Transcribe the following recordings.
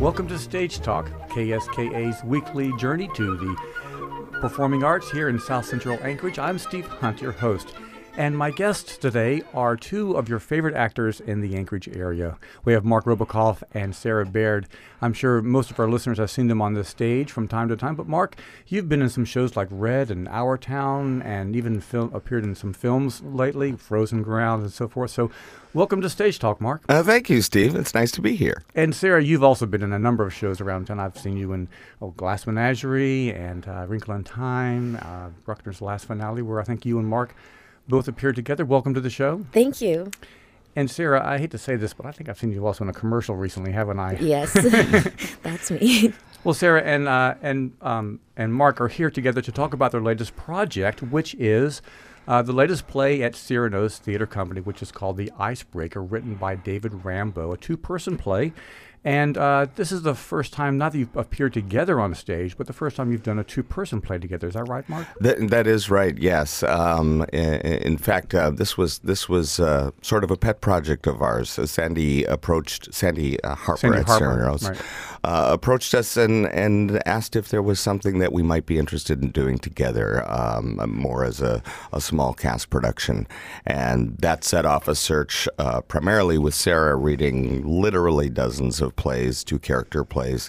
Welcome to Stage Talk, KSKA's weekly journey to the performing arts here in South Central Anchorage. I'm Steve Hunt, your host. And my guests today are two of your favorite actors in the Anchorage area. We have Mark Robakoff and Sarah Baird. I'm sure most of our listeners have seen them on the stage from time to time. But Mark, you've been in some shows like Red and Our Town, and even appeared in some films lately, Frozen Ground and so forth. So welcome to Stage Talk, Mark. Thank you, Steve. It's nice to be here. And Sarah, you've also been in a number of shows around town. I've seen you in Glass Menagerie and Wrinkle in Time, Bruckner's Last Finale, where I think you and Mark both appeared together. Welcome to the show. Thank you. And Sarah, I hate to say this, but I think I've seen you also in a commercial recently, haven't I? Yes, that's me. Well, Sarah and Mark are here together to talk about their latest project, which is the latest play at Cyrano's Theater Company, which is called The Icebreaker, written by David Rambo, a two-person play. And this is the first time, not that you've appeared together on stage, but the first time you've done a two-person play together. Is that right, Mark? That is right, yes. In fact, this was sort of a pet project of ours. Sandy Harper at Cyrano's approached us and asked if there was something that we might be interested in doing together, more as a small cast production. And that set off a search primarily with Sarah reading literally dozens of plays, two-character plays.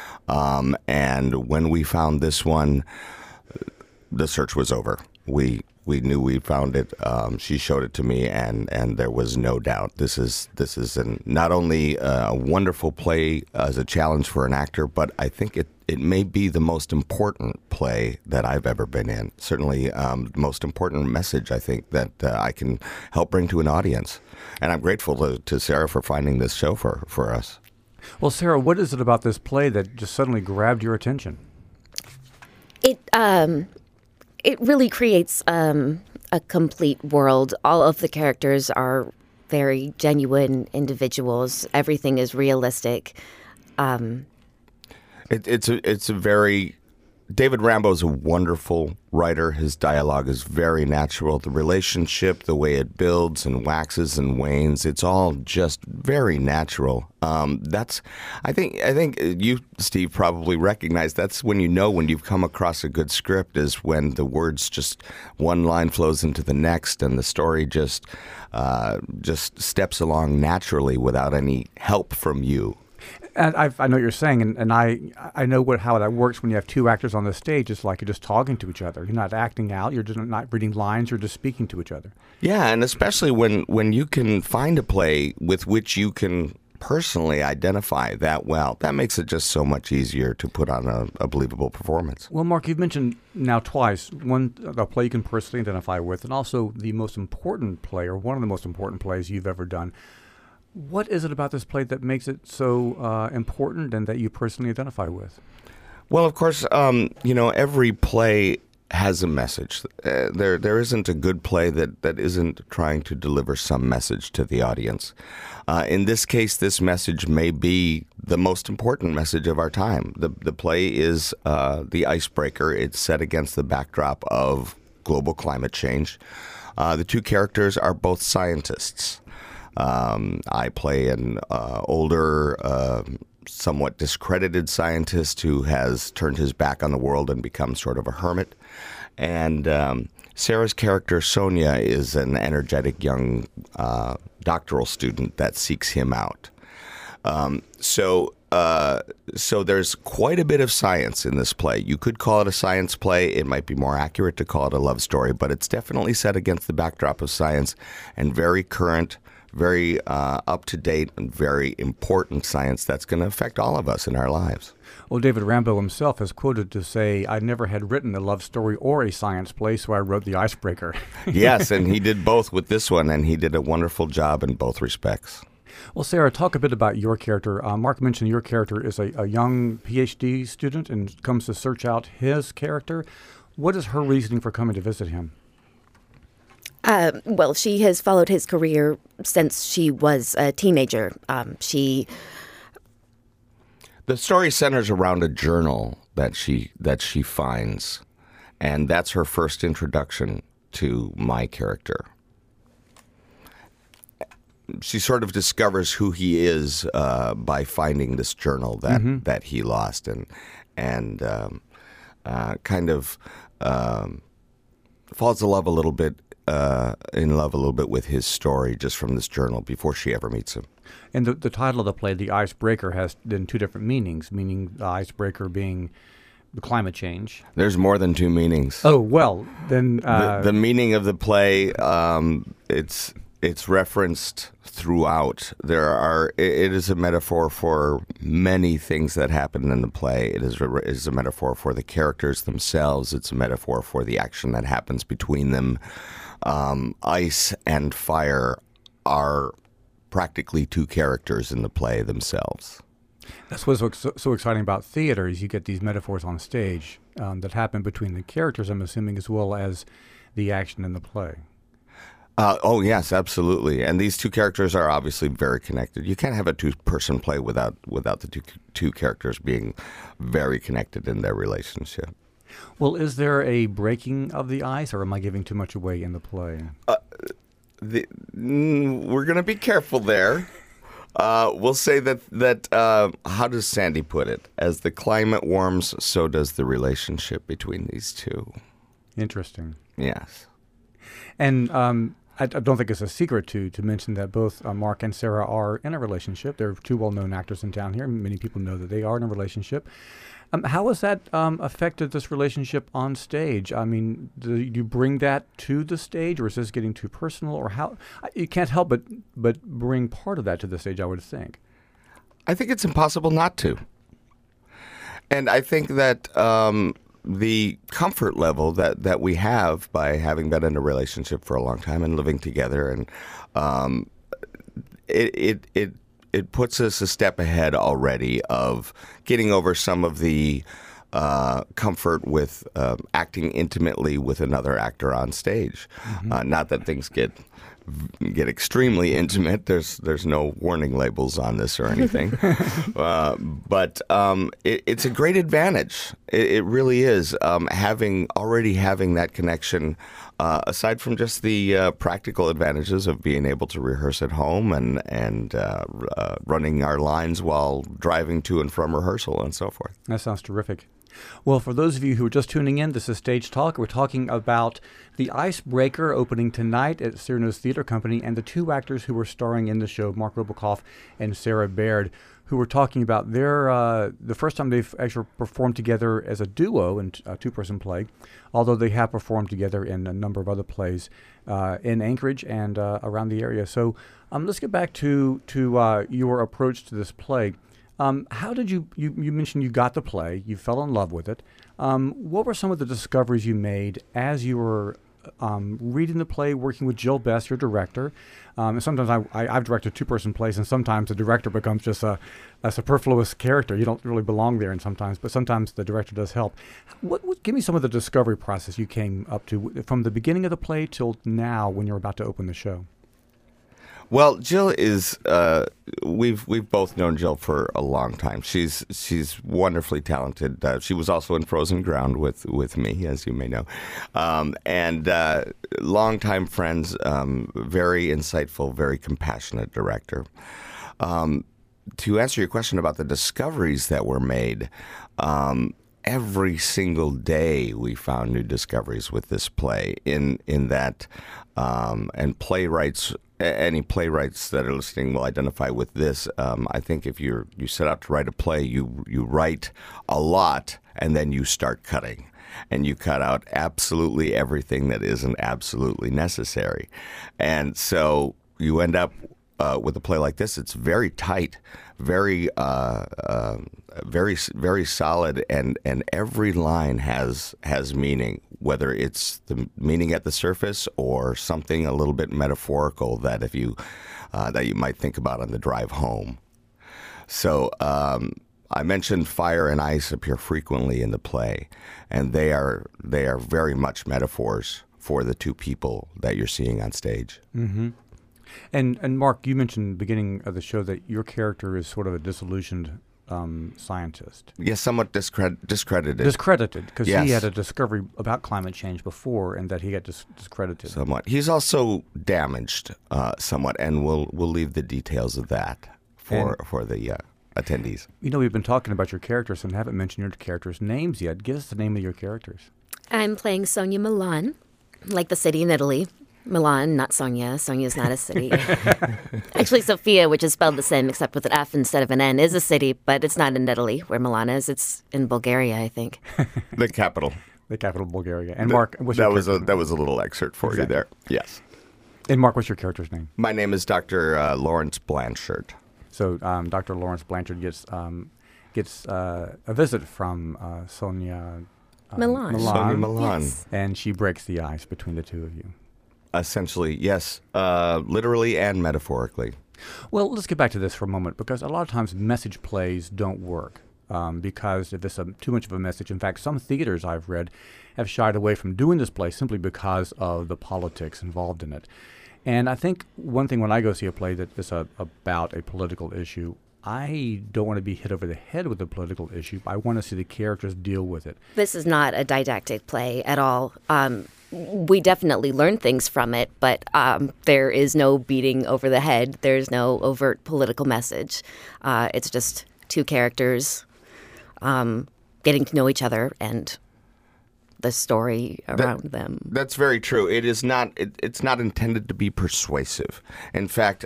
And when we found this one, the search was over. We knew we found it. She showed it to me, and there was no doubt. This is not only a wonderful play as a challenge for an actor, but I think it may be the most important play that I've ever been in. Certainly the most important message, I think, that I can help bring to an audience. And I'm grateful to Sarah for finding this show for us. Well, Sarah, what is it about this play that just suddenly grabbed your attention? It really creates a complete world. All of the characters are very genuine individuals. Everything is realistic. It's a very David Rambo is a wonderful writer. His dialogue is very natural. The relationship, the way it builds and waxes and wanes, it's all just very natural. I think you, Steve, probably recognize that's when you know when you've come across a good script is when the words just one line flows into the next and the story just steps along naturally without any help from you. And I know what you're saying, and I know how that works when you have two actors on the stage. It's like you're just talking to each other. You're not acting out. You're just not reading lines. You're just speaking to each other. Yeah, and especially when you can find a play with which you can personally identify that well, that makes it just so much easier to put on a believable performance. Well, Mark, you've mentioned now twice, a play you can personally identify with, and also the most important play, or one of the most important plays you've ever done. What is it about this play that makes it so important and that you personally identify with? Well, of course, every play has a message. There isn't a good play that isn't trying to deliver some message to the audience. In this case, this message may be the most important message of our time. The play is The Icebreaker. It's set against the backdrop of global climate change. The two characters are both scientists. I play an older, somewhat discredited scientist who has turned his back on the world and become sort of a hermit. And Sarah's character, Sonia, is an energetic young doctoral student that seeks him out. So there's quite a bit of science in this play. You could call it a science play. It might be more accurate to call it a love story, but it's definitely set against the backdrop of science and very current, very up-to-date and very important science that's going to affect all of us in our lives. Well, David Rambo himself has quoted to say, "I never had written a love story or a science play, so I wrote The Icebreaker." Yes, and he did both with this one, and he did a wonderful job in both respects. Well, Sarah, talk a bit about your character. Mark mentioned your character is a young PhD student and comes to search out his character. What is her reasoning for coming to visit him? Well, she has followed his career since she was a teenager. The story centers around a journal that she finds, and that's her first introduction to my character. she sort of discovers who he is by finding this journal that he lost, and kind of falls in love a little bit with his story just from this journal before she ever meets him. And the title of the play, The Icebreaker, has then two different meanings, meaning the icebreaker being the climate change. There's more than two meanings. Oh, well, then... The meaning of the play, it's referenced throughout. It is a metaphor for many things that happen in the play. It is a metaphor for the characters themselves. It's a metaphor for the action that happens between them. Ice and fire are practically two characters in the play themselves. That's what's so exciting about theater is you get these metaphors on stage that happen between the characters, I'm assuming, as well as the action in the play. Oh, yes, absolutely. And these two characters are obviously very connected. You can't have a two-person play without the two characters being very connected in their relationship. Well, is there a breaking of the ice, or am I giving too much away in the play? We're going to be careful there. We'll say that how does Sandy put it? As the climate warms, so does the relationship between these two. Interesting. Yes. And I don't think it's a secret to mention that both Mark and Sarah are in a relationship. They're two well-known actors in town here. Many people know that they are in a relationship. How has that affected this relationship on stage? I mean, do you bring that to the stage, or is this getting too personal? Or how? You can't help but bring part of that to the stage, I would think. I think it's impossible not to. And I think that the comfort level that we have by having been in a relationship for a long time and living together, and it puts us a step ahead already of getting over some of the comfort with acting intimately with another actor on stage. Not that things get extremely intimate. There's no warning labels on this or anything, but it's a great advantage. It really is already having that connection. Aside from just the practical advantages of being able to rehearse at home and running our lines while driving to and from rehearsal and so forth. That sounds terrific. Well, for those of you who are just tuning in, this is Stage Talk. We're talking about The Icebreaker opening tonight at Cyrano's Theater Company, and the two actors who were starring in the show, Mark Robokoff and Sarah Baird, who were talking about their the first time they've actually performed together as a duo in a two-person play, although they have performed together in a number of other plays in Anchorage and around the area. So let's get back to your approach to this play. How did you mentioned you got the play, you fell in love with it. What were some of the discoveries you made as you were reading the play, working with Jill Best, your director? And sometimes I've directed two-person plays, and sometimes the director becomes just a superfluous character. You don't really belong there, but sometimes the director does help. Give me some of the discovery process you came up to from the beginning of the play till now when you're about to open the show. Well, Jill is we've both known Jill for a long time. She's wonderfully talented. She was also in Frozen Ground with me, as you may know, and longtime friends. Very insightful, very compassionate director. To answer your question about the discoveries that were made, every single day we found new discoveries with this play. In that, and playwrights. Any playwrights that are listening will identify with this. I think if you set out to write a play, you write a lot and then you start cutting. And you cut out absolutely everything that isn't absolutely necessary. And so you end up with a play like this. It's very tight, very very solid, and every line has meaning, whether it's the meaning at the surface or something a little bit metaphorical that you might think about on the drive home. So I mentioned fire and ice appear frequently in the play, and they are very much metaphors for the two people that you're seeing on stage. Mm-hmm. And Mark, you mentioned at the beginning of the show that your character is sort of a disillusioned scientist. Yes, somewhat discredited. Discredited, because Yes. he had a discovery about climate change before, and that he got discredited. Somewhat. He's also damaged somewhat, and we'll leave the details of that for the attendees. You know, we've been talking about your characters and haven't mentioned your characters' names yet. Give us the name of your characters. I'm playing Sonia Milan, like the city in Italy. Milan, not Sonia. Sonia's not a city. Actually, Sofia, which is spelled the same except with an F instead of an N, is a city, but it's not in Italy where Milan is. It's in Bulgaria, I think. The capital. The capital of Bulgaria. And Mark, what's your that was a little excerpt for you there. Yes. And Mark, what's your character's name? My name is Dr. Lawrence Blanchard. So Dr. Lawrence Blanchard gets a visit from Sonia Milan. Sonia Milan. Yes. And she breaks the ice between the two of you. Essentially, yes, literally and metaphorically. Well, let's get back to this for a moment, because a lot of times message plays don't work because if there's too much of a message. In fact, some theaters I've read have shied away from doing this play simply because of the politics involved in it. And I think one thing when I go see a play that is about a political issue, I don't want to be hit over the head with a political issue. I want to see the characters deal with it. This is not a didactic play at all. We definitely learn things from it, but there is no beating over the head. There's no overt political message. It's just two characters getting to know each other and the story around them. That's very true. It is not. It's not intended to be persuasive. In fact,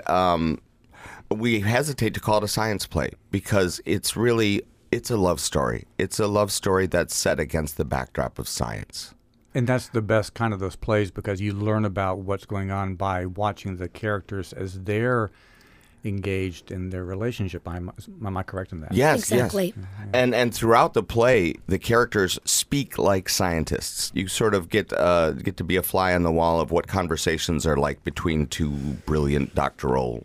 we hesitate to call it a science play because it's a love story. It's a love story that's set against the backdrop of science. And that's the best kind of those plays because you learn about what's going on by watching the characters as they're engaged in their relationship. Am I correct in that? Yes, Exactly. yes. And throughout the play, the characters speak like scientists. You sort of get to be a fly on the wall of what conversations are like between two brilliant doctoral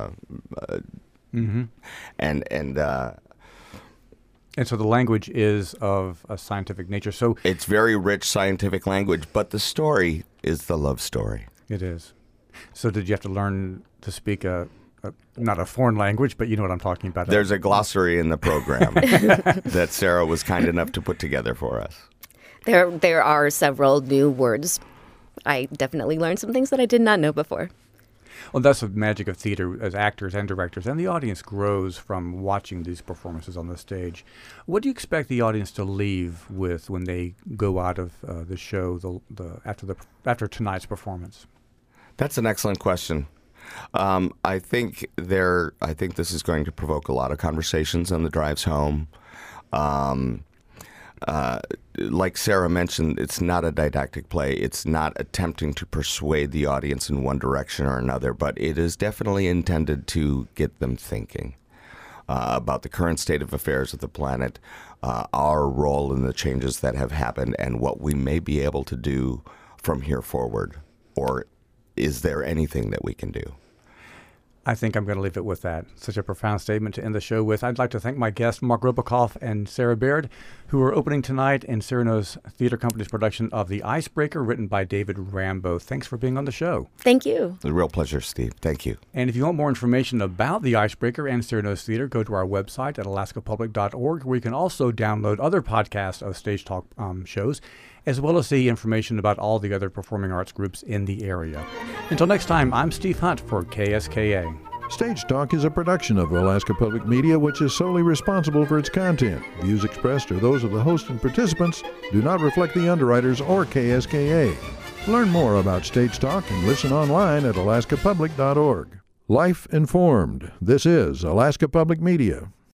And so the language is of a scientific nature. So it's very rich scientific language, but the story is the love story. it is. So did you have to learn to speak not a foreign language, but you know what I'm talking about? There's a glossary in the program that Sarah was kind enough to put together for us. There are several new words. I definitely learned some things that I did not know before. Well, that's the magic of theater as actors and directors, and the audience grows from watching these performances on the stage. What do you expect the audience to leave with when they go out of the show after tonight's performance? That's an excellent question. I think this is going to provoke a lot of conversations on the drives home. Like Sarah mentioned, it's not a didactic play. It's not attempting to persuade the audience in one direction or another, but it is definitely intended to get them thinking about the current state of affairs of the planet, our role in the changes that have happened, and what we may be able to do from here forward. Or is there anything that we can do? I think I'm going to leave it with that. Such a profound statement to end the show with. I'd like to thank my guests, Mark Robakoff and Sarah Baird, who are opening tonight in Cyrano's Theater Company's production of The Icebreaker, written by David Rambo. Thanks for being on the show. Thank you. A real pleasure, Steve. Thank you. And if you want more information about The Icebreaker and Cyrano's Theater, go to our website at alaskapublic.org, where you can also download other podcasts of Stage Talk shows, as well as see information about all the other performing arts groups in the area. Until next time, I'm Steve Hunt for KSKA. Stage Talk is a production of Alaska Public Media, which is solely responsible for its content. Views expressed are those of the host and participants, do not reflect the underwriters or KSKA. Learn more about Stage Talk and listen online at alaskapublic.org. Life informed. This is Alaska Public Media.